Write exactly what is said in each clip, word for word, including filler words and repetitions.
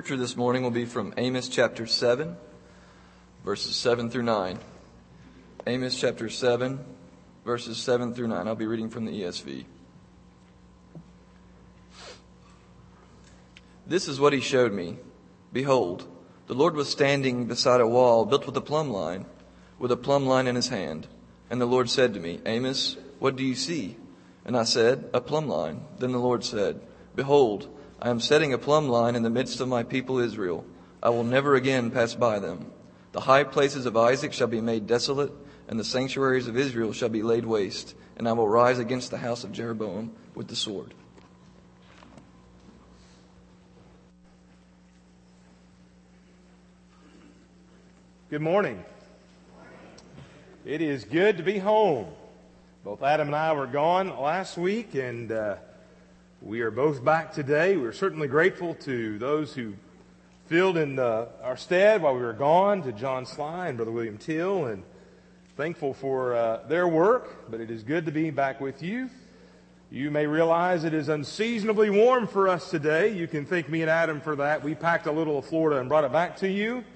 Scripture this morning will be from Amos chapter seven, verses seven through nine. Amos chapter seven, verses seven through nine. I'll be reading from the E S V. This is what he showed me. Behold, the Lord was standing beside a wall built with a plumb line, with a plumb line in his hand. And the Lord said to me, Amos, what do you see? And I said, a plumb line. Then the Lord said, Behold, I am setting a plumb line in the midst of my people Israel. I will never again pass by them. The high places of Isaac shall be made desolate, and the sanctuaries of Israel shall be laid waste. And I will rise against the house of Jeroboam with the sword. Good morning. It is good to be home. Both Adam and I were gone last week, and uh, we are both back today. We're certainly grateful to those who filled in uh, our stead while we were gone, to John Sly and Brother William Till, and thankful for uh, their work. But it is good to be back with you. You may realize it is unseasonably warm for us today. You can thank me and Adam for that. We packed a little of Florida and brought it back to you.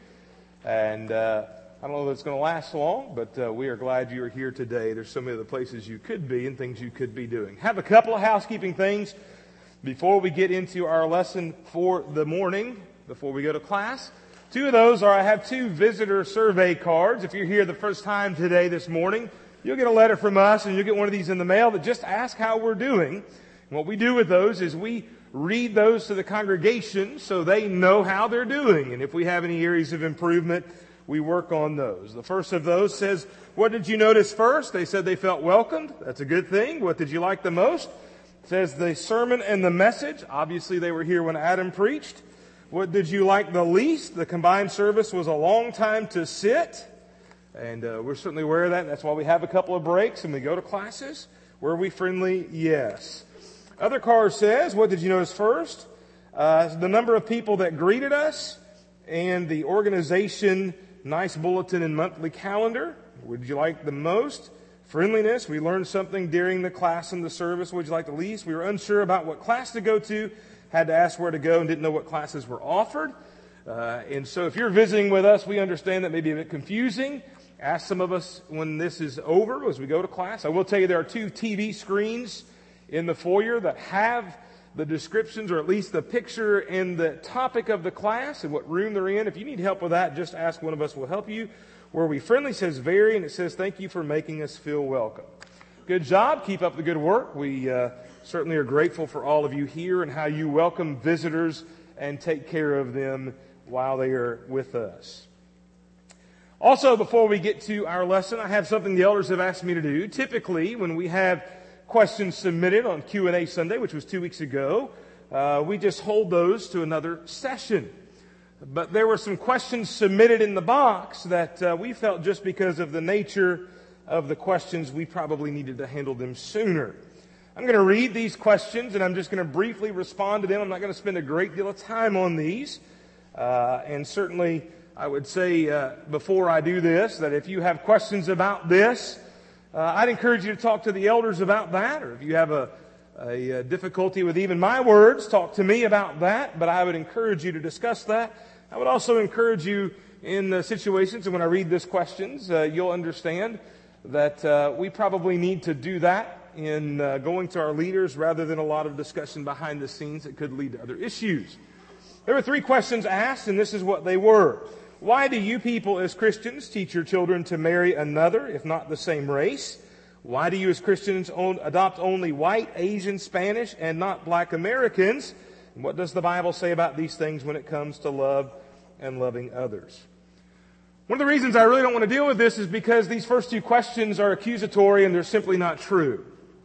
And uh, I don't know that it's going to last long, but uh, we are glad you are here today. There's so many other places you could be and things you could be doing. Have a couple of housekeeping things before we get into our lesson for the morning, before we go to class. Two of those are I have two visitor survey cards. If you're here the first time today this morning, you'll get a letter from us and you'll get one of these in the mail that just asks how we're doing. And what we do with those is we read those to the congregation so they know how they're doing. And if we have any areas of improvement, we work on those. The first of those says, what did you notice first? They said they felt welcomed. That's a good thing. What did you like the most? It says the sermon and the message. Obviously, they were here when Adam preached. What did you like the least? The combined service was a long time to sit. And uh, we're certainly aware of that. That's why we have a couple of breaks and we go to classes. Were we friendly? Yes. Other card says, what did you notice first? Uh, the number of people that greeted us and the organization nice bulletin and monthly calendar. What did you like the most? Friendliness. We learned something during the class and the service. What did you like the least? We were unsure about what class to go to, had to ask where to go and didn't know what classes were offered. Uh, and so if you're visiting with us, we understand that may be a bit confusing. Ask some of us when this is over as we go to class. I will tell you there are two T V screens in the foyer that have the descriptions, or at least the picture and the topic of the class and what room they're in. If you need help with that, just ask one of us. We'll help you. Where we friendly says very, and it says thank you for making us feel welcome. Good job. Keep up the good work. We uh, certainly are grateful for all of you here and how you welcome visitors and take care of them while they are with us. Also, before we get to our lesson, I have something the elders have asked me to do. Typically, when we have questions submitted on Q and A Sunday, which was two weeks ago, uh, we just hold those to another session. But there were some questions submitted in the box that uh, we felt just because of the nature of the questions, we probably needed to handle them sooner. I'm going to read these questions and I'm just going to briefly respond to them. I'm not going to spend a great deal of time on these. Uh, and certainly, I would say uh, before I do this, that if you have questions about this, Uh, I'd encourage you to talk to the elders about that, or if you have a, a, a difficulty with even my words, talk to me about that, but I would encourage you to discuss that. I would also encourage you in uh, situations, and when I read these questions, uh, you'll understand that uh, we probably need to do that in uh, going to our leaders rather than a lot of discussion behind the scenes that could lead to other issues. There were three questions asked, and this is what they were. Why do you people as Christians teach your children to marry another, if not the same race? Why do you as Christians own, adopt only white, Asian, Spanish, and not black Americans? And what does the Bible say about these things when it comes to love and loving others? One of the reasons I really don't want to deal with this is because these first two questions are accusatory and they're simply not true.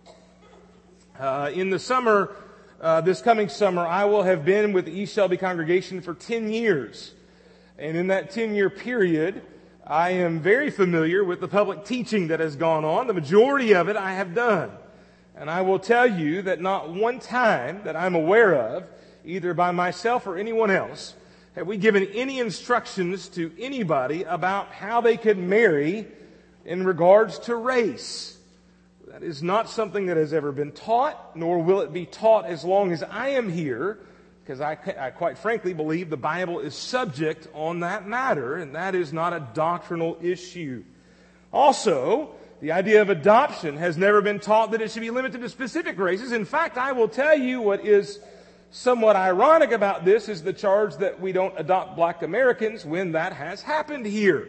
Uh, in the summer, uh, this coming summer, I will have been with the East Shelby congregation for ten years. And in that ten-year period, I am very familiar with the public teaching that has gone on. The majority of it I have done. And I will tell you that not one time that I'm aware of, either by myself or anyone else, have we given any instructions to anybody about how they could marry in regards to race. That is not something that has ever been taught, nor will it be taught as long as I am here because I, I quite frankly believe the Bible is subject on that matter, and that is not a doctrinal issue. Also, the idea of adoption has never been taught that it should be limited to specific races. In fact, I will tell you what is somewhat ironic about this is the charge that we don't adopt black Americans when that has happened here.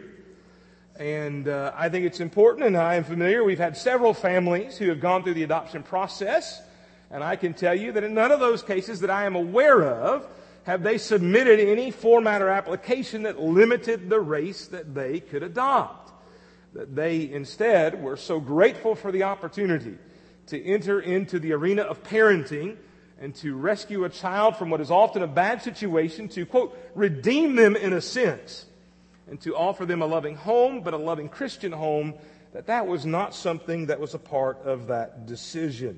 And uh, I think it's important, and I am familiar. We've had several families who have gone through the adoption process, and I can tell you that in none of those cases that I am aware of have they submitted any format or application that limited the race that they could adopt. That they instead were so grateful for the opportunity to enter into the arena of parenting and to rescue a child from what is often a bad situation, to, quote, redeem them in a sense, and to offer them a loving home, but a loving Christian home, that that was not something that was a part of that decision.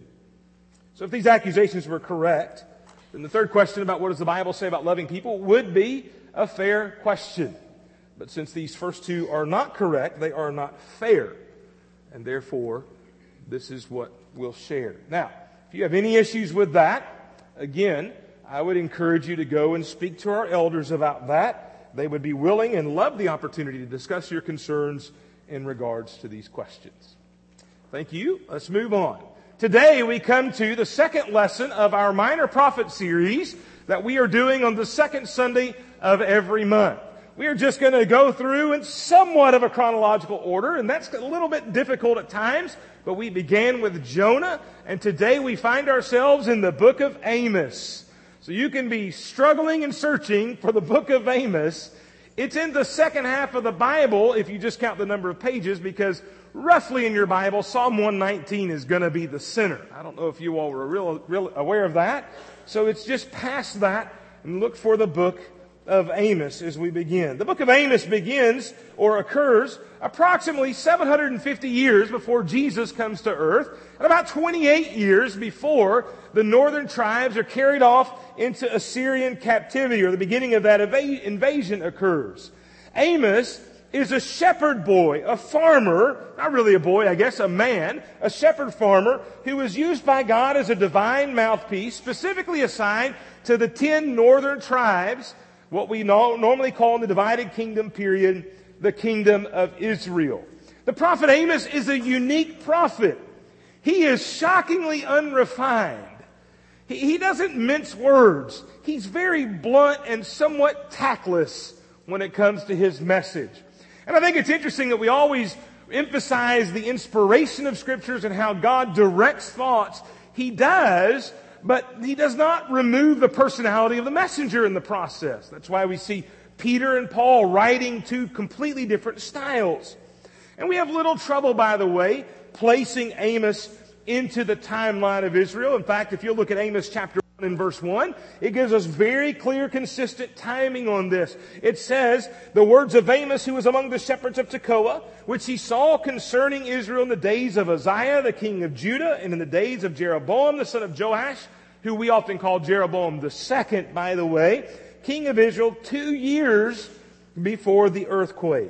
So if these accusations were correct, then the third question about what does the Bible say about loving people would be a fair question. But since these first two are not correct, they are not fair. And therefore, this is what we'll share. Now, if you have any issues with that, again, I would encourage you to go and speak to our elders about that. They would be willing and love the opportunity to discuss your concerns in regards to these questions. Thank you. Let's move on. Today we come to the second lesson of our Minor Prophet series that we are doing on the second Sunday of every month. We are just going to go through in somewhat of a chronological order, and that's a little bit difficult at times, but we began with Jonah, and today we find ourselves in the book of Amos. So you can be struggling and searching for the book of Amos. It's in the second half of the Bible, if you just count the number of pages, because roughly in your Bible, Psalm one nineteen is going to be the center. I don't know if you all were real, real aware of that. So it's just past that, and look for the book of Amos as we begin. The book of Amos begins or occurs approximately seven hundred fifty years before Jesus comes to earth, and about twenty-eight years before the northern tribes are carried off into Assyrian captivity, or the beginning of that eva- invasion occurs. Amos is a shepherd boy, a farmer, not really a boy, I guess, a man, a shepherd farmer who was used by God as a divine mouthpiece, specifically assigned to the ten northern tribes, what we normally call in the divided kingdom period, the kingdom of Israel. The prophet Amos is a unique prophet. He is shockingly unrefined. He, he doesn't mince words. He's very blunt and somewhat tactless when it comes to his message. And I think it's interesting that we always emphasize the inspiration of Scriptures and how God directs thoughts. He does, but He does not remove the personality of the messenger in the process. That's why we see Peter and Paul writing two completely different styles. And we have little trouble, by the way, placing Amos into the timeline of Israel. In fact, if you look at Amos chapter one and verse one, it gives us very clear, consistent timing on this. It says, the words of Amos, who was among the shepherds of Tekoa, which he saw concerning Israel in the days of Uzziah, the king of Judah, and in the days of Jeroboam, the son of Joash, who we often call Jeroboam the second, by the way, king of Israel, two years before the earthquake.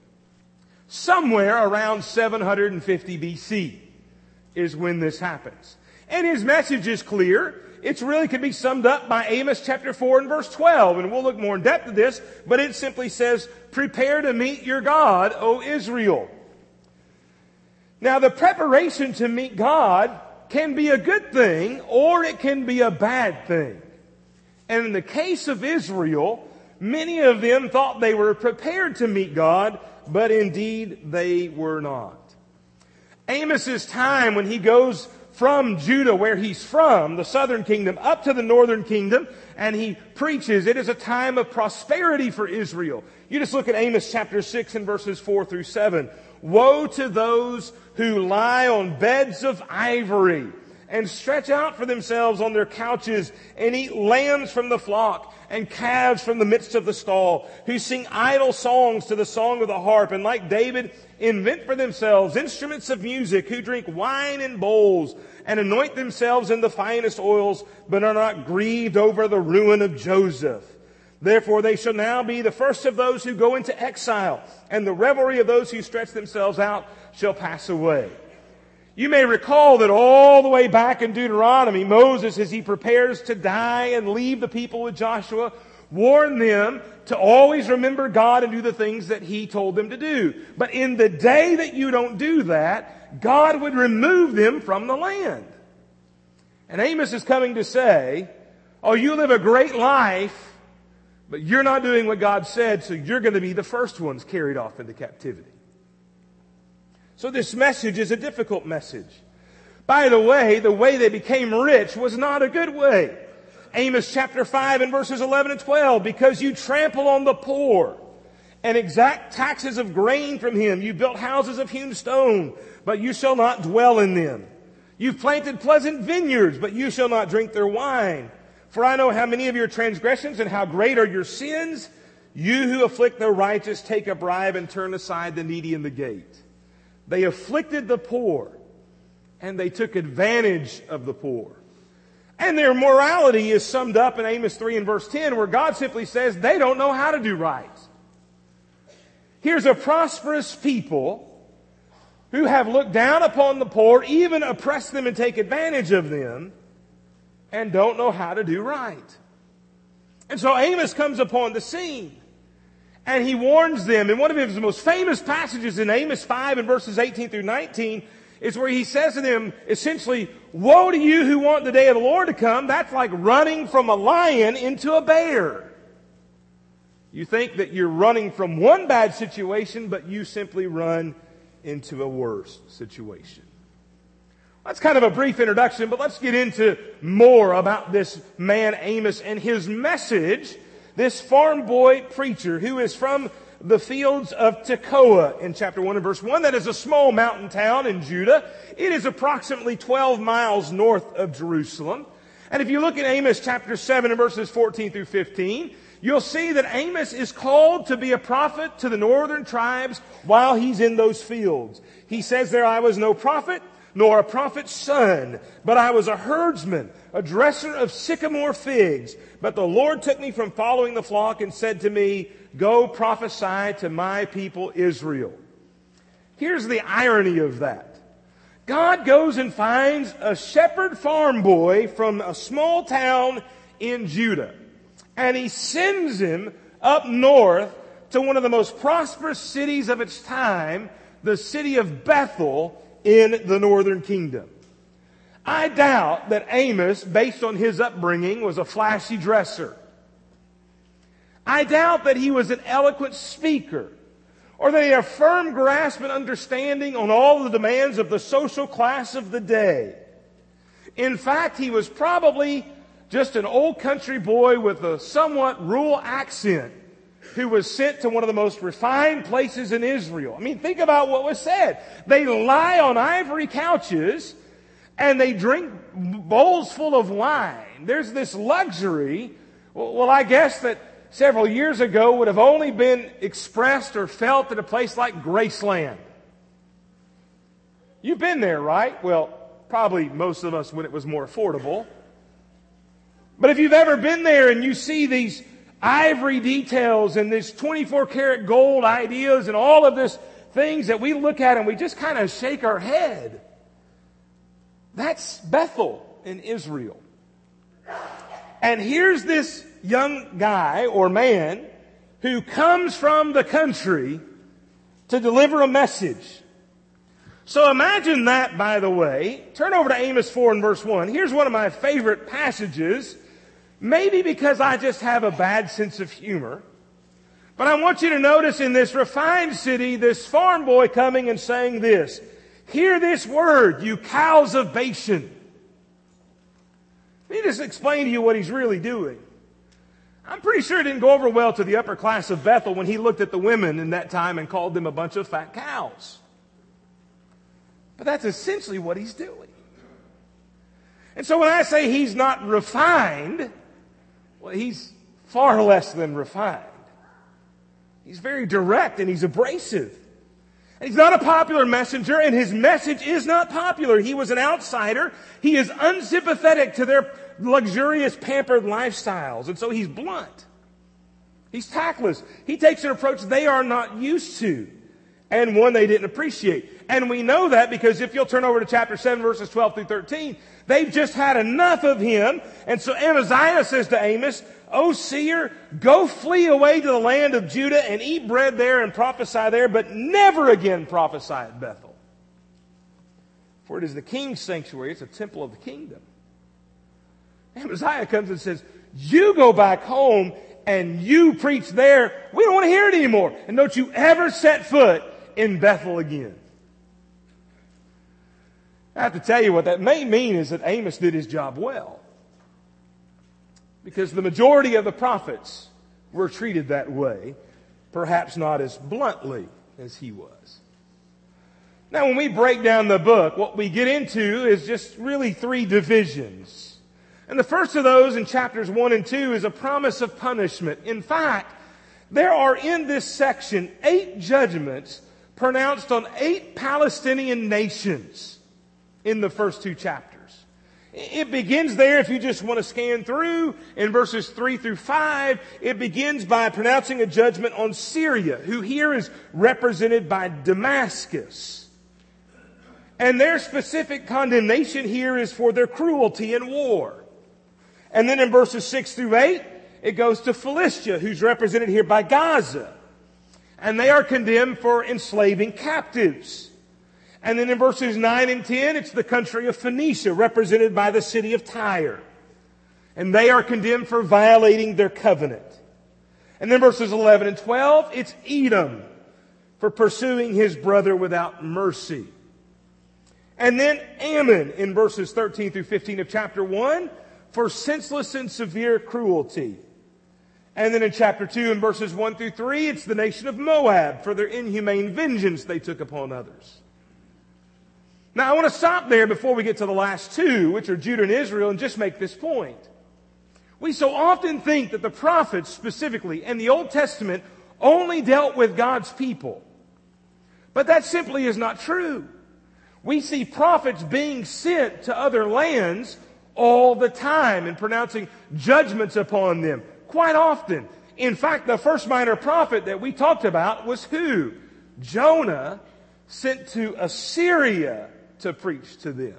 Somewhere around seven hundred fifty B C is when this happens. And his message is clear. It really can be summed up by Amos chapter four and verse twelve. And we'll look more in depth at this, but it simply says, prepare to meet your God, O Israel. Now, the preparation to meet God can be a good thing, or it can be a bad thing. And in the case of Israel, many of them thought they were prepared to meet God, but indeed they were not. Amos's time when he goes from Judah, where he's from, the southern kingdom, up to the northern kingdom, and he preaches, it is a time of prosperity for Israel. You just look at Amos chapter six and verses four through seven. Woe to those who lie on beds of ivory and stretch out for themselves on their couches and eat lambs from the flock and calves from the midst of the stall, who sing idle songs to the song of the harp, and like David invent for themselves instruments of music, who drink wine in bowls and anoint themselves in the finest oils, but are not grieved over the ruin of Joseph. Therefore they shall now be the first of those who go into exile, and the revelry of those who stretch themselves out shall pass away. You may recall that all the way back in Deuteronomy, Moses, as he prepares to die and leave the people with Joshua, warned them to always remember God and do the things that He told them to do. But in the day that you don't do that, God would remove them from the land. And Amos is coming to say, oh, you live a great life, but you're not doing what God said, so you're going to be the first ones carried off into captivity. So this message is a difficult message. By the way, the way they became rich was not a good way. Amos chapter five and verses eleven and twelve, because you trample on the poor and exact taxes of grain from him. You built houses of hewn stone, but you shall not dwell in them. You've planted pleasant vineyards, but you shall not drink their wine. For I know how many of your transgressions and how great are your sins. You who afflict the righteous take a bribe and turn aside the needy in the gate. They afflicted the poor, and they took advantage of the poor. And their morality is summed up in Amos three and verse ten, where God simply says they don't know how to do right. Here's a prosperous people who have looked down upon the poor, even oppressed them and take advantage of them, and don't know how to do right. And so Amos comes upon the scene, and he warns them. And one of his most famous passages in Amos five and verses eighteen through nineteen is where he says to them, essentially, woe to you who want the day of the Lord to come. That's like running from a lion into a bear. You think that you're running from one bad situation, but you simply run into a worse situation. That's kind of a brief introduction, but let's get into more about this man Amos and his message. This farm boy preacher who is from the fields of Tekoa in chapter one and verse one. That is a small mountain town in Judah. It is approximately twelve miles north of Jerusalem. And if you look at Amos chapter seven and verses fourteen through fifteen, you'll see that Amos is called to be a prophet to the northern tribes while he's in those fields. He says there, I was no prophet, nor a prophet's son, but I was a herdsman, a dresser of sycamore figs. But the Lord took me from following the flock and said to me, go prophesy to my people Israel. Here's the irony of that. God goes and finds a shepherd farm boy from a small town in Judah. And He sends him up north to one of the most prosperous cities of its time, the city of Bethel in the northern kingdom. I doubt that Amos, based on his upbringing, was a flashy dresser. I doubt that he was an eloquent speaker, or that he had a firm grasp and understanding on all the demands of the social class of the day. In fact, he was probably just an old country boy with a somewhat rural accent who was sent to one of the most refined places in Israel. I mean, think about what was said. They lie on ivory couches and they drink bowls full of wine. There's this luxury. Well, I guess that several years ago would have only been expressed or felt at a place like Graceland. You've been there, right? Well, probably most of us when it was more affordable. But if you've ever been there and you see these ivory details and these twenty-four karat gold ideas and all of this things that we look at and we just kind of shake our head. That's Bethel in Israel. And here's this young guy or man who comes from the country to deliver a message. So imagine that, by the way. Turn over to Amos four and verse one. Here's one of my favorite passages. Maybe because I just have a bad sense of humor. But I want you to notice in this refined city, this farm boy coming and saying this. Hear this word, you cows of Bashan. Let me just explain to you what he's really doing. I'm pretty sure it didn't go over well to the upper class of Bethel when he looked at the women in that time and called them a bunch of fat cows. But that's essentially what he's doing. And so when I say he's not refined, well, he's far less than refined. He's very direct and he's abrasive. And he's not a popular messenger, and his message is not popular. He was an outsider. He is unsympathetic to their luxurious, pampered lifestyles. And so he's blunt. He's tactless. He takes an approach they are not used to, and one they didn't appreciate. And we know that because if you'll turn over to chapter seven, verses twelve through thirteen, they've just had enough of him. And so Amaziah says to Amos, O seer, go flee away to the land of Judah and eat bread there and prophesy there, but never again prophesy at Bethel. For it is the king's sanctuary, it's a temple of the kingdom. Amaziah comes and says, you go back home and you preach there. We don't want to hear it anymore. And don't you ever set foot in Bethel again. I have to tell you what that may mean is that Amos did his job well. Because the majority of the prophets were treated that way, perhaps not as bluntly as he was. Now, when we break down the book, what we get into is just really three divisions. And the first of those in chapters one and two is a promise of punishment. In fact, there are in this section eight judgments pronounced on eight Palestinian nations in the first two chapters. It begins there, if you just want to scan through, in verses three through five, it begins by pronouncing a judgment on Syria, who here is represented by Damascus. And their specific condemnation here is for their cruelty in war. And then in verses six through eight, it goes to Philistia, who's represented here by Gaza. And they are condemned for enslaving captives. And then in verses nine and ten, it's the country of Phoenicia, represented by the city of Tyre. And they are condemned for violating their covenant. And then verses eleven and twelve, it's Edom for pursuing his brother without mercy. And then Ammon in verses thirteen through fifteen of chapter one for senseless and severe cruelty. And then in chapter two in verses one through three, it's the nation of Moab for their inhumane vengeance they took upon others. Now, I want to stop there before we get to the last two, which are Judah and Israel, and just make this point. We so often think that the prophets specifically and the Old Testament only dealt with God's people. But that simply is not true. We see prophets being sent to other lands all the time and pronouncing judgments upon them quite often. In fact, the first minor prophet that we talked about was who? Jonah, sent to Assyria to preach to them.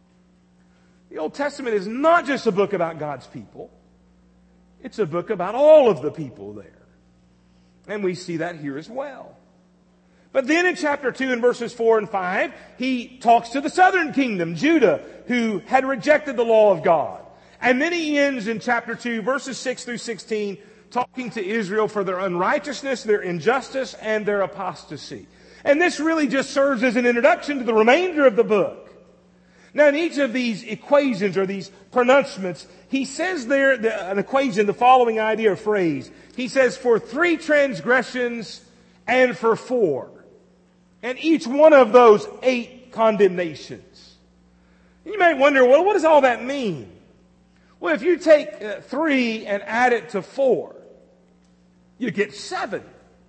The Old Testament is not just a book about God's people. It's a book about all of the people there. And we see that here as well. But then in chapter two in verses four and five, he talks to the southern kingdom, Judah, who had rejected the law of God. And then he ends in chapter two, verses six through sixteen, talking to Israel for their unrighteousness, their injustice, and their apostasy. And this really just serves as an introduction to the remainder of the book. Now, in each of these equations or these pronouncements, he says there, the, an equation, the following idea or phrase. He says, for three transgressions and for four. And each one of those eight condemnations. And you might wonder, well, what does all that mean? Well, if you take uh, three and add it to four, you get seven.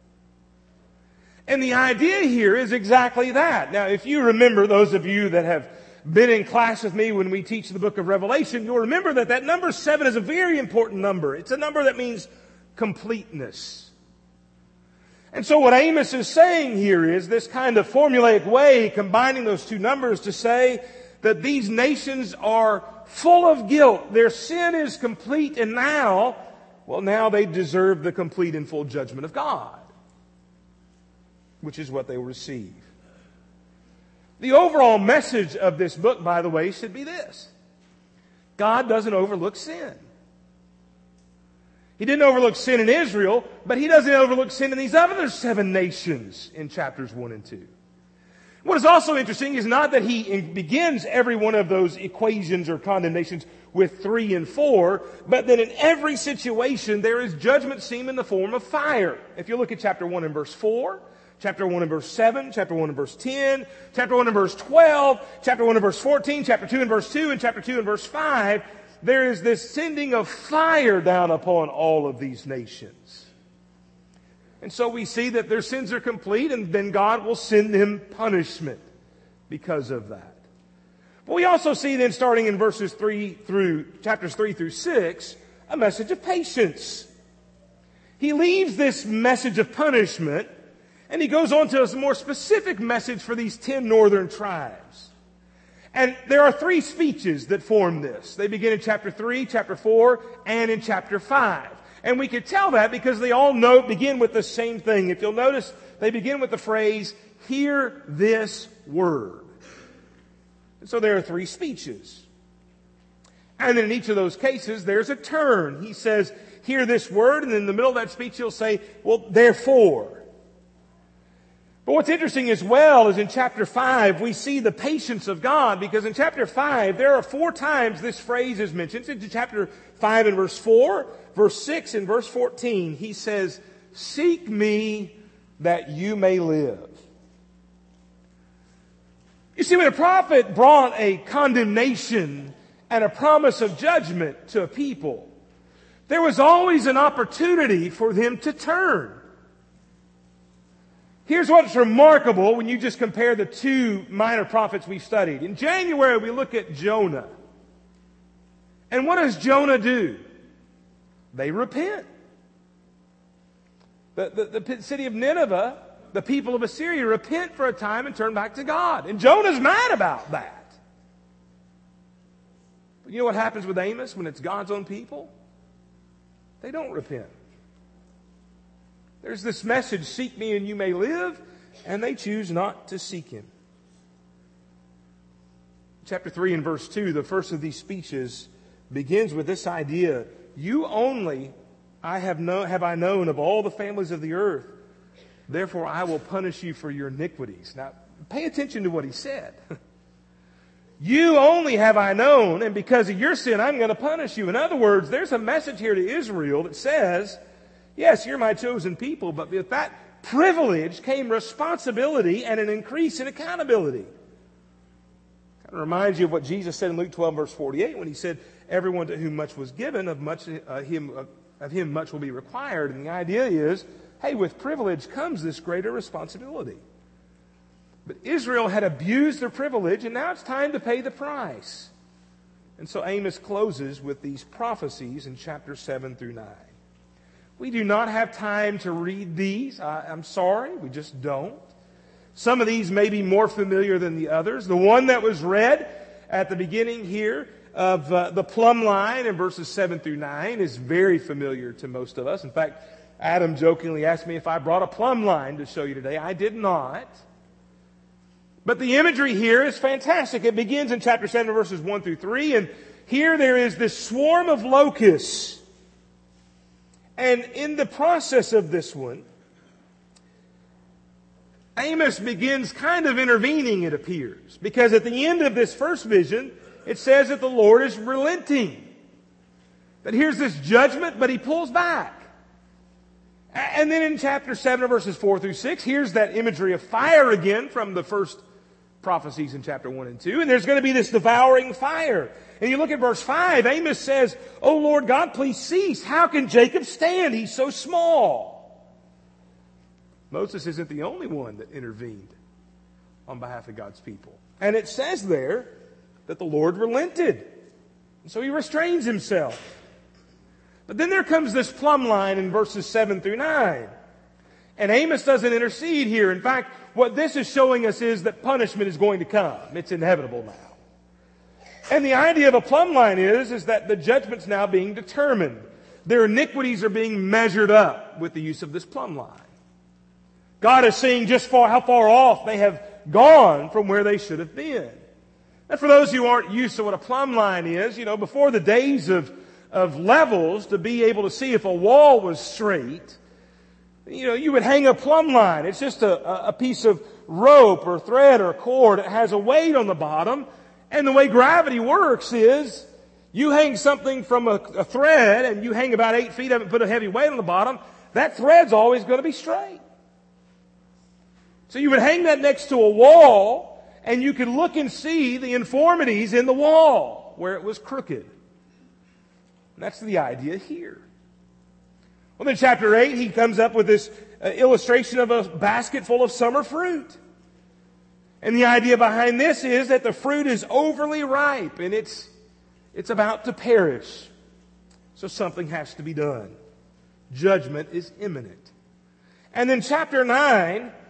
And the idea here is exactly that. Now, if you remember, those of you that have been in class with me when we teach the book of Revelation, you'll remember that that number seven is a very important number. It's a number that means completeness. And so what Amos is saying here is this kind of formulaic way, combining those two numbers to say that these nations are full of guilt. Their sin is complete, and now, well, now they deserve the complete and full judgment of God, which is what they will receive. The overall message of this book, by the way, should be this. God doesn't overlook sin. He didn't overlook sin in Israel, but He doesn't overlook sin in these other seven nations in chapters one and two. What is also interesting is not that He begins every one of those equations or condemnations with three and four, but that in every situation there is judgment seen in the form of fire. If you look at chapter one and verse four, chapter one and verse seven, chapter one and verse ten, chapter one and verse twelve, chapter one and verse fourteen, chapter two and verse two, and chapter two and verse five, there is this sending of fire down upon all of these nations. And so we see that their sins are complete, and then God will send them punishment because of that. But we also see then, starting in verses three through, chapters three through six, a message of patience. He leaves this message of punishment, And he goes on to a more specific message for these ten northern tribes. And there are three speeches that form this. They begin in chapter three, chapter four, and in chapter five. And we can tell that because they all know, begin with the same thing. If you'll notice, they begin with the phrase, hear this word. And so there are three speeches. And then in each of those cases, there's a turn. He says, hear this word, and in the middle of that speech he'll say, well, therefore. But what's interesting as well is in chapter five, we see the patience of God, because in chapter five, there are four times this phrase is mentioned. It's in chapter five and verse four, verse six and verse fourteen. He says, seek me that you may live. You see, when a prophet brought a condemnation and a promise of judgment to a people, there was always an opportunity for them to turn. Here's what's remarkable when you just compare the two minor prophets we've studied. In January, we look at Jonah. And what does Jonah do? They repent. The, the, the city of Nineveh, the people of Assyria, repent for a time and turn back to God. And Jonah's mad about that. But you know what happens with Amos when it's God's own people? They don't repent. There's this message, seek me and you may live, and they choose not to seek Him. Chapter three and verse two, the first of these speeches begins with this idea, you only I have, know, have I known of all the families of the earth, therefore I will punish you for your iniquities. Now, pay attention to what he said. You only have I known, and because of your sin, I'm going to punish you. In other words, there's a message here to Israel that says, yes, you're my chosen people, but with that privilege came responsibility and an increase in accountability. Kind of reminds you of what Jesus said in Luke twelve, verse forty-eight, when he said, everyone to whom much was given, of much uh, him uh, of him much will be required. And the idea is, hey, with privilege comes this greater responsibility. But Israel had abused their privilege, and now it's time to pay the price. And so Amos closes with these prophecies in chapter seven through nine. We do not have time to read these. I, I'm sorry, we just don't. Some of these may be more familiar than the others. The one that was read at the beginning here of uh, the plumb line in verses seven through nine is very familiar to most of us. In fact, Adam jokingly asked me if I brought a plumb line to show you today. I did not. But the imagery here is fantastic. It begins in chapter seven, verses one through three, and here there is this swarm of locusts. And in the process of this one, Amos begins kind of intervening, it appears. Because at the end of this first vision, it says that the Lord is relenting. That here's this judgment, but He pulls back. And then in chapter seven, verses four through six, here's that imagery of fire again from the first prophecies in chapter one and two. And there's going to be this devouring fire. And you look at verse five, Amos says, "Oh Lord God, please cease. How can Jacob stand? He's so small." Moses isn't the only one that intervened on behalf of God's people. And it says there that the Lord relented. And so He restrains Himself. But then there comes this plumb line in verses seven through nine. And Amos doesn't intercede here. In fact, what this is showing us is that punishment is going to come. It's inevitable now. And the idea of a plumb line is, is that the judgment's now being determined. Their iniquities are being measured up with the use of this plumb line. God is seeing just far, how far off they have gone from where they should have been. And for those who aren't used to what a plumb line is, you know, before the days of, of levels, to be able to see if a wall was straight, you know, you would hang a plumb line. It's just a, a piece of rope or thread or cord. It has a weight on the bottom. And the way gravity works is you hang something from a, a thread and you hang about eight feet of it and put a heavy weight on the bottom. That thread's always going to be straight. So you would hang that next to a wall and you could look and see the informities in the wall where it was crooked. And that's the idea here. Well, in chapter eight, he comes up with this uh, illustration of a basket full of summer fruit. And the idea behind this is that the fruit is overly ripe and it's, it's about to perish. So something has to be done. Judgment is imminent. And then chapter nine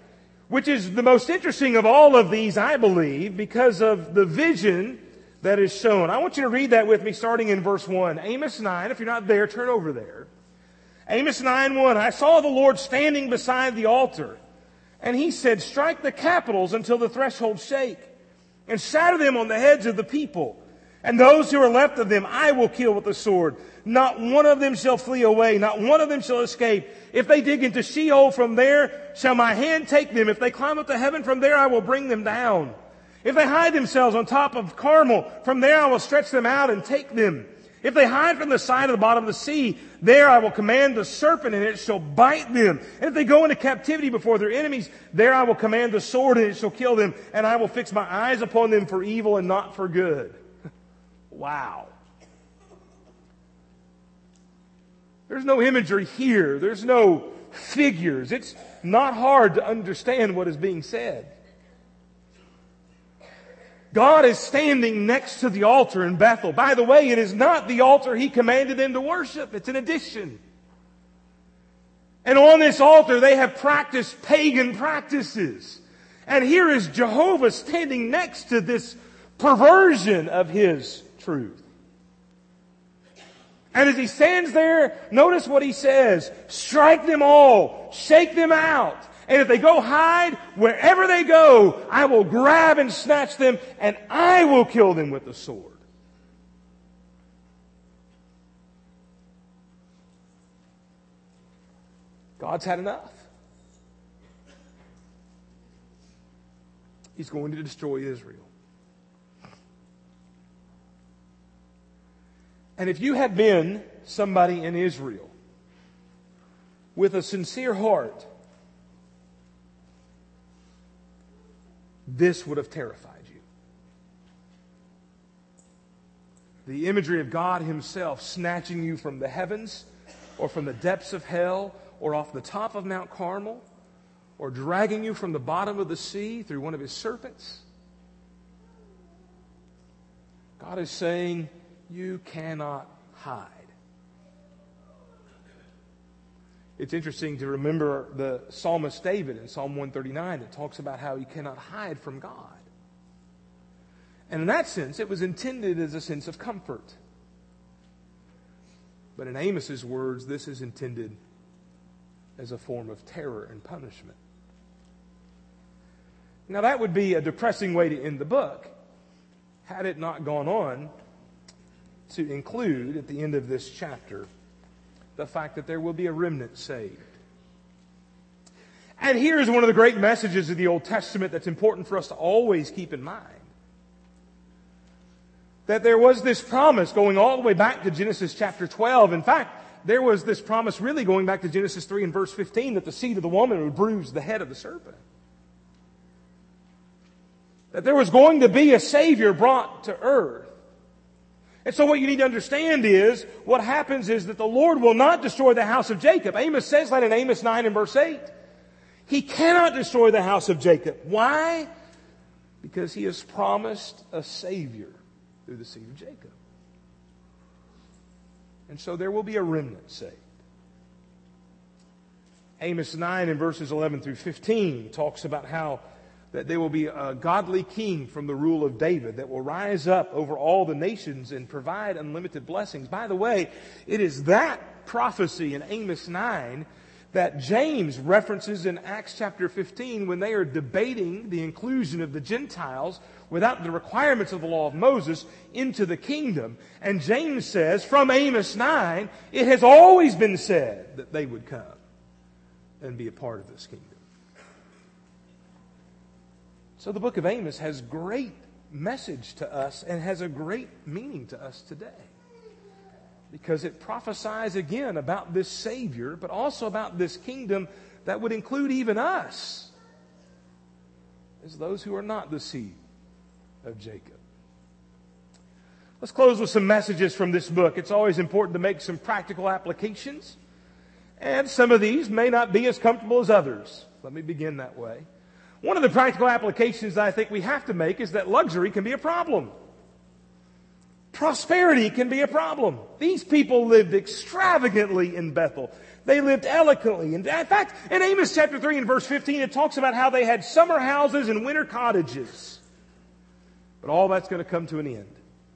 which is the most interesting of all of these, I believe, because of the vision that is shown. I want you to read that with me starting in verse one. Amos nine, if you're not there, turn over there. Amos nine one, I saw the Lord standing beside the altar, and He said, strike the capitals until the thresholds shake, and shatter them on the heads of the people. And those who are left of them I will kill with the sword. Not one of them shall flee away, not one of them shall escape. If they dig into Sheol, from there shall my hand take them. If they climb up to heaven, from there I will bring them down. If they hide themselves on top of Carmel, from there I will stretch them out and take them. If they hide from the side of the bottom of the sea, there I will command the serpent, and it shall bite them. And if they go into captivity before their enemies, there I will command the sword, and it shall kill them. And I will fix my eyes upon them for evil and not for good. Wow. There's no imagery here. There's no figures. It's not hard to understand what is being said. God is standing next to the altar in Bethel. By the way, it is not the altar He commanded them to worship. It's an addition. And on this altar, they have practiced pagan practices. And here is Jehovah standing next to this perversion of His truth. And as He stands there, notice what He says. Strike them all. Shake them out. And if they go hide, wherever they go, I will grab and snatch them, and I will kill them with the sword. God's had enough. He's going to destroy Israel. And if you had been somebody in Israel with a sincere heart, this would have terrified you. The imagery of God Himself snatching you from the heavens or from the depths of hell or off the top of Mount Carmel or dragging you from the bottom of the sea through one of His serpents. God is saying, you cannot hide. It's interesting to remember the psalmist David in Psalm one thirty-nine that talks about how he cannot hide from God. And in that sense, it was intended as a sense of comfort. But in Amos's words, this is intended as a form of terror and punishment. Now that would be a depressing way to end the book, had it not gone on to include at the end of this chapter the fact that there will be a remnant saved. And here's one of the great messages of the Old Testament that's important for us to always keep in mind. That there was this promise going all the way back to Genesis chapter twelve. In fact, there was this promise really going back to Genesis three and verse fifteen that the seed of the woman would bruise the head of the serpent. That there was going to be a Savior brought to earth. And so what you need to understand is, what happens is that the Lord will not destroy the house of Jacob. Amos says that in Amos nine and verse eight. He cannot destroy the house of Jacob. Why? Because He has promised a Savior through the seed of Jacob. And so there will be a remnant saved. Amos nine and verses eleven through fifteen talks about how that there will be a godly king from the rule of David that will rise up over all the nations and provide unlimited blessings. By the way, it is that prophecy in Amos nine that James references in Acts chapter fifteen when they are debating the inclusion of the Gentiles without the requirements of the law of Moses into the kingdom. And James says from Amos nine, it has always been said that they would come and be a part of this kingdom. So the book of Amos has great message to us and has a great meaning to us today. Because it prophesies again about this Savior, but also about this kingdom that would include even us as those who are not the seed of Jacob. Let's close with some messages from this book. It's always important to make some practical applications. And some of these may not be as comfortable as others. Let me begin that way. One of the practical applications I think we have to make is that luxury can be a problem. Prosperity can be a problem. These people lived extravagantly in Bethel. They lived eloquently. And in fact, in Amos chapter three and verse fifteen, it talks about how they had summer houses and winter cottages. But all that's going to come to an end.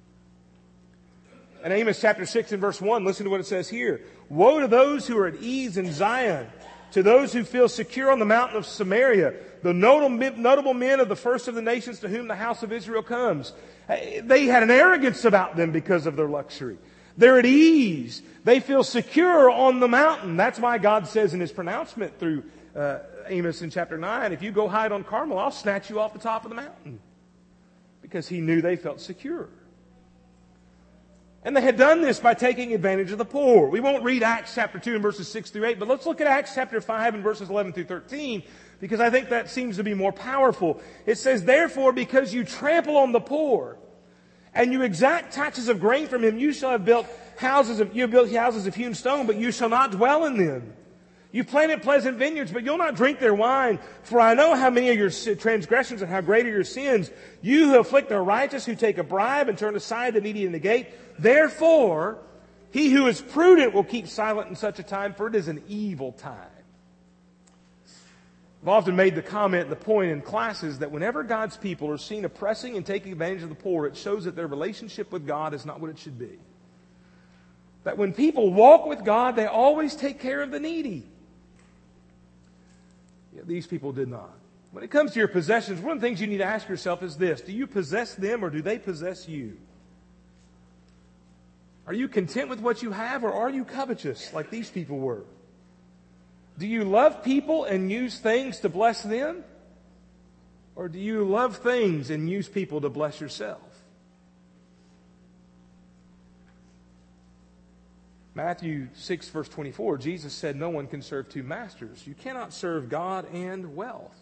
In Amos chapter six and verse one, listen to what it says here. Woe to those who are at ease in Zion, to those who feel secure on the mountain of Samaria, the notable men of the first of the nations to whom the house of Israel comes. They had an arrogance about them because of their luxury. They're at ease. They feel secure on the mountain. That's why God says in His pronouncement through uh, Amos in chapter nine, if you go hide on Carmel, I'll snatch you off the top of the mountain. Because He knew they felt secure. And they had done this by taking advantage of the poor. We won't read Acts chapter two and verses six through eight, but let's look at Acts chapter five and verses eleven through thirteen, because I think that seems to be more powerful. It says, therefore, because you trample on the poor, and you exact taxes of grain from him, you shall have built houses of, you have built houses of hewn stone, but you shall not dwell in them. You planted pleasant vineyards, but you'll not drink their wine. For I know how many are your transgressions and how great are your sins. You who afflict the righteous, who take a bribe and turn aside the needy in the gate. Therefore, he who is prudent will keep silent in such a time, for it is an evil time. I've often made the comment, the point in classes, that whenever God's people are seen oppressing and taking advantage of the poor, it shows that their relationship with God is not what it should be. That when people walk with God, they always take care of the needy. Yeah, these people did not. When it comes to your possessions, one of the things you need to ask yourself is this: do you possess them or do they possess you? Are you content with what you have, or are you covetous like these people were? Do you love people and use things to bless them? Or do you love things and use people to bless yourself? Matthew six, verse twenty-four, Jesus said, no one can serve two masters. You cannot serve God and wealth.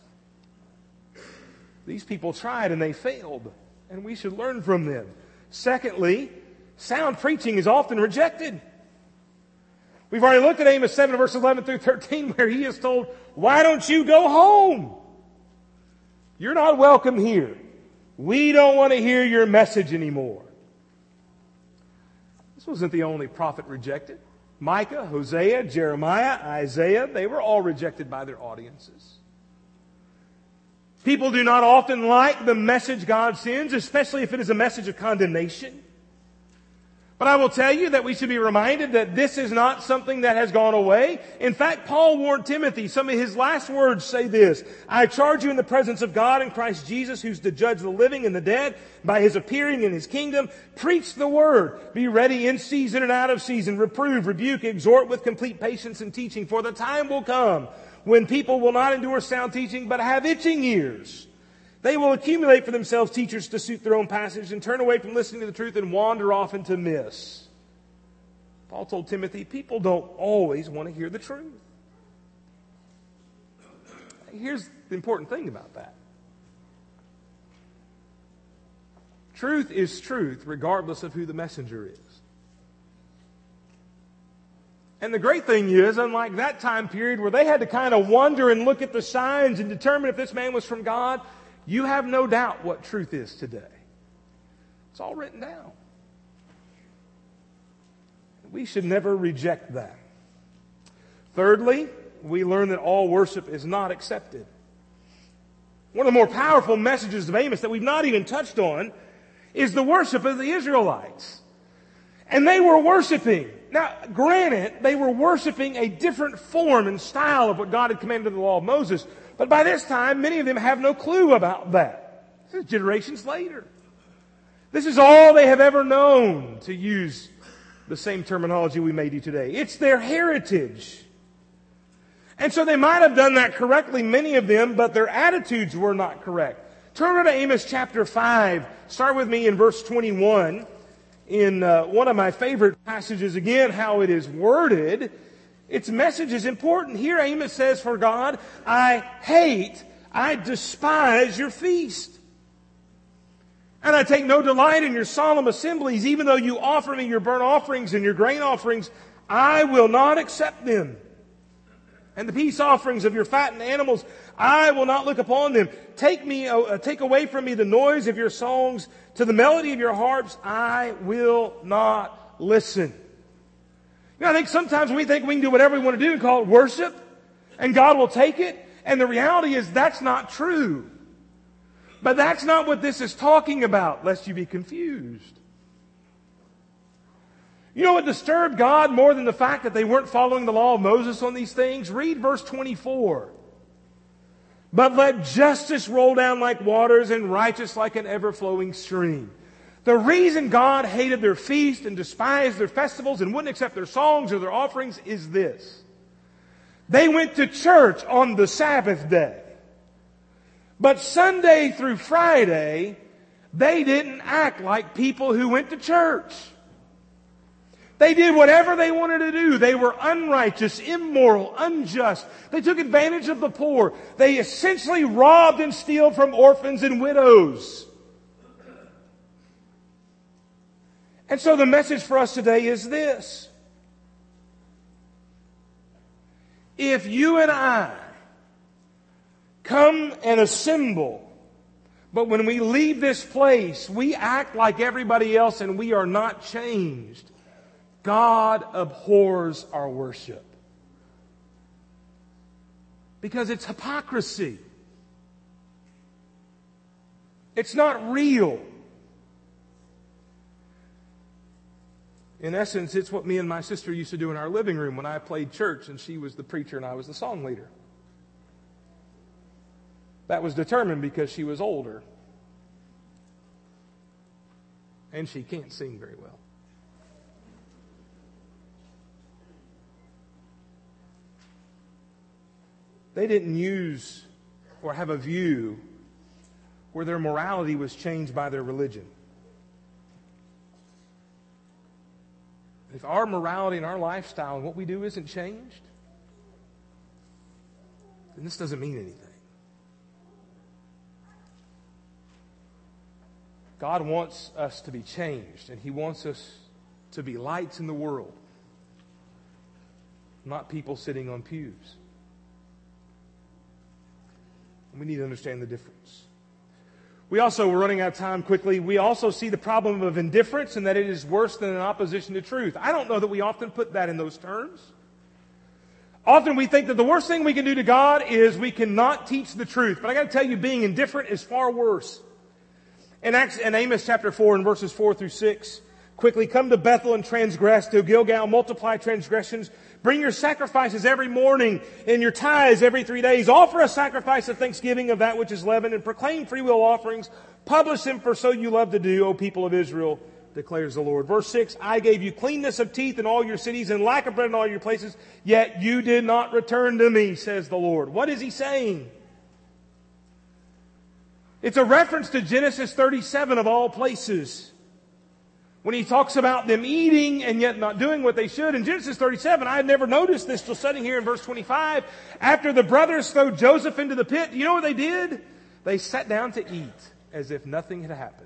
These people tried and they failed, and we should learn from them. Secondly, sound preaching is often rejected. We've already looked at Amos seven, verse eleven through thirteen, where he is told, why don't you go home? You're not welcome here. We don't want to hear your message anymore. This wasn't the only prophet rejected. Micah, Hosea, Jeremiah, Isaiah, they were all rejected by their audiences. People do not often like the message God sends, especially if it is a message of condemnation. But I will tell you that we should be reminded that this is not something that has gone away. In fact, Paul warned Timothy. Some of his last words say this: I charge you in the presence of God and Christ Jesus, who's to judge the living and the dead, by His appearing in His kingdom. Preach the word. Be ready in season and out of season. Reprove, rebuke, exhort with complete patience and teaching. For the time will come when people will not endure sound teaching, but have itching ears. They will accumulate for themselves teachers to suit their own passage and turn away from listening to the truth and wander off into myths. Paul told Timothy, people don't always want to hear the truth. Here's the important thing about that. Truth is truth regardless of who the messenger is. And the great thing is, unlike that time period where they had to kind of wonder and look at the signs and determine if this man was from God, you have no doubt what truth is today. It's all written down. We should never reject that. Thirdly, we learn that all worship is not accepted. One of the more powerful messages of Amos that we've not even touched on is the worship of the Israelites. And they were worshiping. Now, granted, they were worshiping a different form and style of what God had commanded in the law of Moses. But by this time, many of them have no clue about that. This is generations later. This is all they have ever known, to use the same terminology we may do today. It's their heritage. And so they might have done that correctly, many of them, but their attitudes were not correct. Turn to Amos chapter five. Start with me in verse twenty-one. In uh, one of my favorite passages, again, how it is worded. Its message is important. Here Amos says, for God, I hate, I despise your feast. And I take no delight in your solemn assemblies. Even though you offer me your burnt offerings and your grain offerings, I will not accept them. And the peace offerings of your fattened animals, I will not look upon them. Take me, uh, take away from me the noise of your songs. To the melody of your harps, I will not listen. You know, I think sometimes we think we can do whatever we want to do and call it worship, and God will take it. And the reality is that's not true. But that's not what this is talking about, lest you be confused. You know what disturbed God more than the fact that they weren't following the law of Moses on these things? Read verse twenty-four. But let justice roll down like waters and righteous like an ever-flowing stream. The reason God hated their feast and despised their festivals and wouldn't accept their songs or their offerings is this. They went to church on the Sabbath day. But Sunday through Friday, they didn't act like people who went to church. They did whatever they wanted to do. They were unrighteous, immoral, unjust. They took advantage of the poor. They essentially robbed and stole from orphans and widows. And so the message for us today is this. If you and I come and assemble, but when we leave this place, we act like everybody else and we are not changed, God abhors our worship. Because it's hypocrisy. It's not real. In essence, it's what me and my sister used to do in our living room when I played church and she was the preacher and I was the song leader. That was determined because she was older. And she can't sing very well. They didn't use or have a view where their morality was changed by their religion. If our morality and our lifestyle and what we do isn't changed, then this doesn't mean anything. God wants us to be changed, and He wants us to be lights in the world, not people sitting on pews. And we need to understand the difference. We also, we're running out of time quickly, we also see the problem of indifference and that it is worse than an opposition to truth. I don't know that we often put that in those terms. Often we think that the worst thing we can do to God is we cannot teach the truth. But I got to tell you, being indifferent is far worse. In, Acts, in Amos chapter four and verses four through six, quickly come to Bethel and transgress, to Gilgal multiply transgressions. Bring your sacrifices every morning and your tithes every three days. Offer a sacrifice of thanksgiving of that which is leavened and proclaim freewill offerings. Publish them, for so you love to do, O people of Israel, declares the Lord. Verse six, I gave you cleanness of teeth in all your cities and lack of bread in all your places, yet you did not return to me, says the Lord. What is He saying? It's a reference to Genesis thirty-seven of all places. When He talks about them eating and yet not doing what they should. In Genesis thirty-seven, I had never noticed this till sitting here in verse twenty-five. After the brothers throw Joseph into the pit, you know what they did? They sat down to eat as if nothing had happened.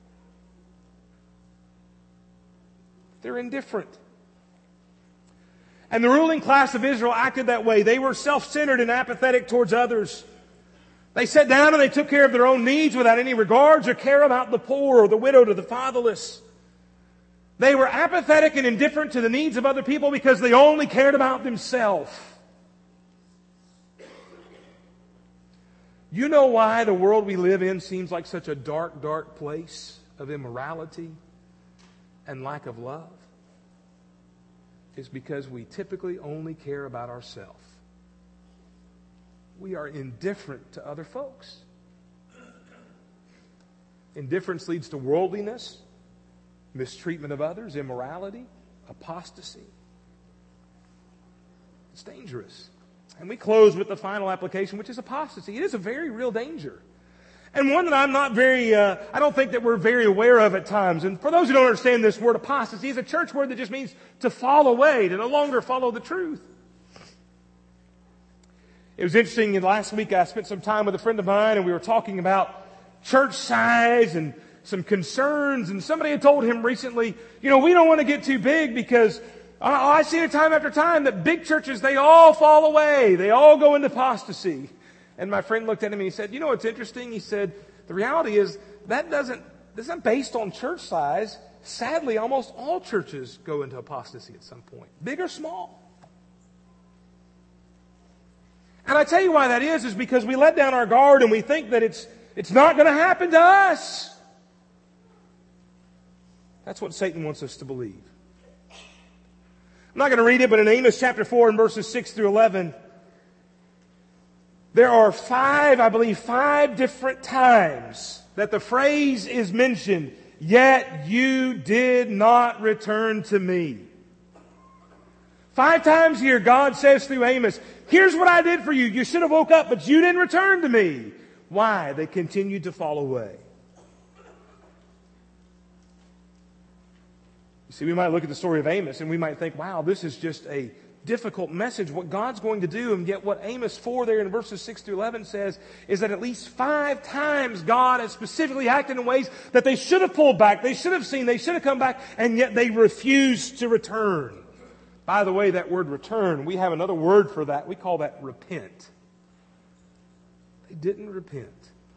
They're indifferent. And the ruling class of Israel acted that way. They were self-centered and apathetic towards others. They sat down and they took care of their own needs without any regards or care about the poor or the widowed or the fatherless. They were apathetic and indifferent to the needs of other people because they only cared about themselves. You know why the world we live in seems like such a dark, dark place of immorality and lack of love? It's because we typically only care about ourselves. We are indifferent to other folks. Indifference leads to worldliness, mistreatment of others, immorality, apostasy. It's dangerous. And we close with the final application, which is apostasy. It is a very real danger. And one that I'm not very, uh, I don't think that we're very aware of at times. And for those who don't understand this word apostasy, it's a church word that just means to fall away, to no longer follow the truth. It was interesting, last week I spent some time with a friend of mine and we were talking about church size and some concerns, and somebody had told him recently, you know, we don't want to get too big because uh, I see it time after time that big churches, they all fall away. They all go into apostasy. And my friend looked at him and he said, you know what's interesting? He said, the reality is that doesn't, that's not based on church size. Sadly, almost all churches go into apostasy at some point, big or small. And I tell you why that is, is because we let down our guard and we think that it's, it's not going to happen to us. That's what Satan wants us to believe. I'm not going to read it, but in Amos chapter four and verses six through eleven, there are five, I believe, five different times that the phrase is mentioned, "Yet you did not return to me." Five times here, God says through Amos, here's what I did for you. You should have woke up, but you didn't return to me. Why? They continued to fall away. You see, we might look at the story of Amos and we might think, wow, this is just a difficult message, what God's going to do. And yet what Amos four there in verses six through eleven says is that at least five times God has specifically acted in ways that they should have pulled back, they should have seen, they should have come back, and yet they refused to return. By the way, that word return, we have another word for that. We call that repent. They didn't repent.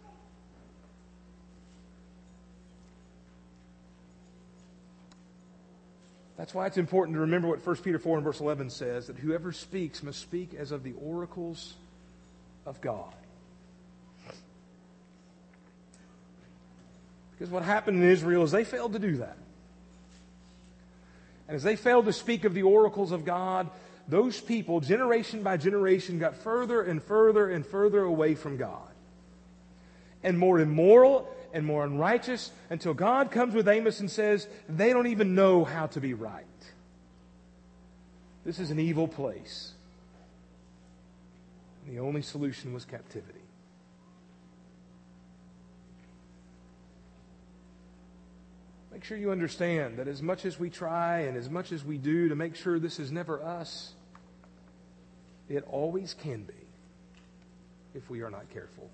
That's why it's important to remember what First Peter four and verse eleven says, that whoever speaks must speak as of the oracles of God. Because what happened in Israel is they failed to do that. And as they failed to speak of the oracles of God, those people, generation by generation, got further and further and further away from God. And more immoral and more unrighteous, until God comes with Amos and says, they don't even know how to be right. This is an evil place. And the only solution was captivity. Make sure you understand that as much as we try and as much as we do to make sure this is never us, it always can be if we are not careful.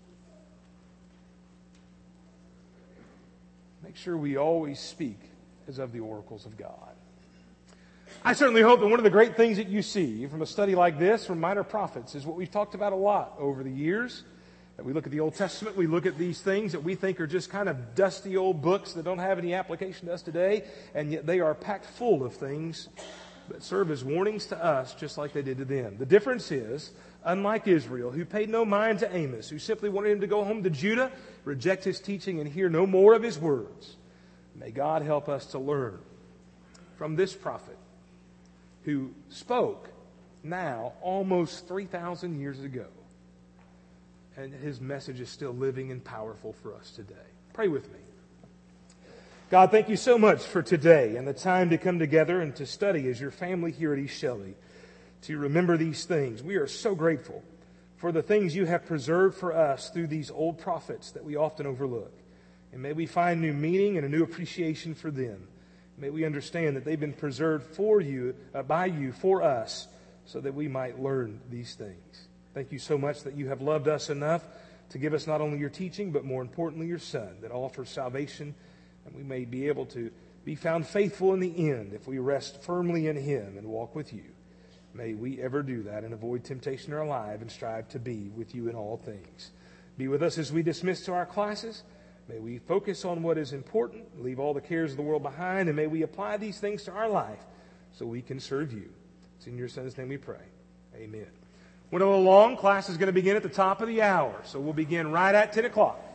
Make sure we always speak as of the oracles of God. I certainly hope that one of the great things that you see from a study like this, from Minor Prophets, is what we've talked about a lot over the years. That we look at the Old Testament, we look at these things that we think are just kind of dusty old books that don't have any application to us today, and yet they are packed full of things that serve as warnings to us just like they did to them. The difference is, unlike Israel, who paid no mind to Amos, who simply wanted him to go home to Judah, reject his teaching, and hear no more of his words, may God help us to learn from this prophet who spoke now almost three thousand years ago. And his message is still living and powerful for us today. Pray with me. God, thank you so much for today and the time to come together and to study as your family here at East Shelley, to remember these things. We are so grateful for the things you have preserved for us through these old prophets that we often overlook. And may we find new meaning and a new appreciation for them. May we understand that they've been preserved for you, uh, by you, for us, so that we might learn these things. Thank you so much that you have loved us enough to give us not only your teaching, but more importantly, your Son, that offers salvation, and we may be able to be found faithful in the end if we rest firmly in him and walk with you. May we ever do that and avoid temptation in our life and strive to be with you in all things. Be with us as we dismiss to our classes. May we focus on what is important, leave all the cares of the world behind, and may we apply these things to our life so we can serve you. It's in your Son's name we pray. Amen. When we're along, class is going to begin at the top of the hour, so we'll begin right at ten o'clock.